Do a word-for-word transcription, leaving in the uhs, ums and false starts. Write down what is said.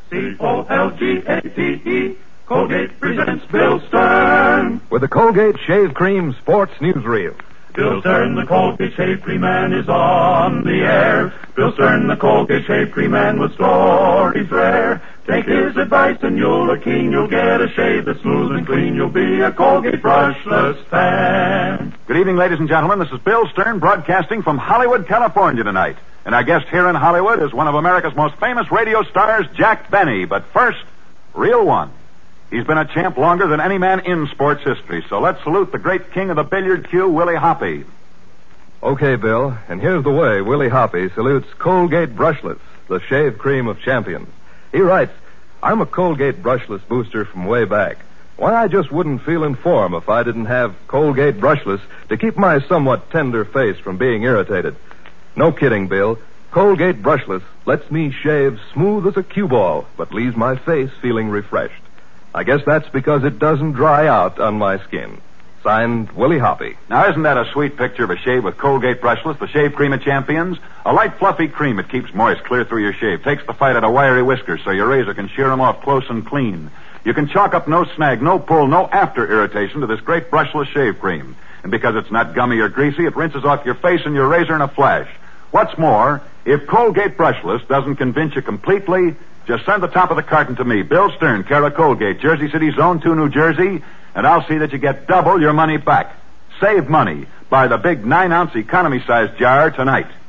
C O L G A T E. Colgate presents Bill Stern. With the Colgate Shave Cream Sports Newsreel. Bill Stern, the Colgate Shave Cream Man, is on the air. Bill Stern, the Colgate Shave Cream Man, with stories rare. Take his advice and you'll look keen. You'll get a shave that's smooth and clean. You'll be a Colgate brushless fan. Good evening, ladies and gentlemen. This is Bill Stern broadcasting from Hollywood, California tonight. And our guest here in Hollywood is one of America's most famous radio stars, Jack Benny. But first, real one. He's been a champ longer than any man in sports history, so let's salute the great king of the billiard cue, Willie Hoppe. Okay, Bill, and here's the way Willie Hoppe salutes Colgate Brushless, the shave cream of champions. He writes, I'm a Colgate Brushless booster from way back. Why, I just wouldn't feel in form if I didn't have Colgate Brushless to keep my somewhat tender face from being irritated. No kidding, Bill. Colgate Brushless lets me shave smooth as a cue ball, but leaves my face feeling refreshed. I guess that's because it doesn't dry out on my skin. Signed, Willie Hoppe. Now, isn't that a sweet picture of a shave with Colgate Brushless, the shave cream of champions? A light, fluffy cream that keeps moist clear through your shave. Takes the fight out of wiry whiskers so your razor can shear them off close and clean. You can chalk up no snag, no pull, no after irritation to this great brushless shave cream. And because it's not gummy or greasy, it rinses off your face and your razor in a flash. What's more, if Colgate Brushless doesn't convince you completely, just send the top of the carton to me, Bill Stern, care of Colgate, Jersey City, Zone two, New Jersey, and I'll see that you get double your money back. Save money. Buy the big nine-ounce economy-sized jar tonight.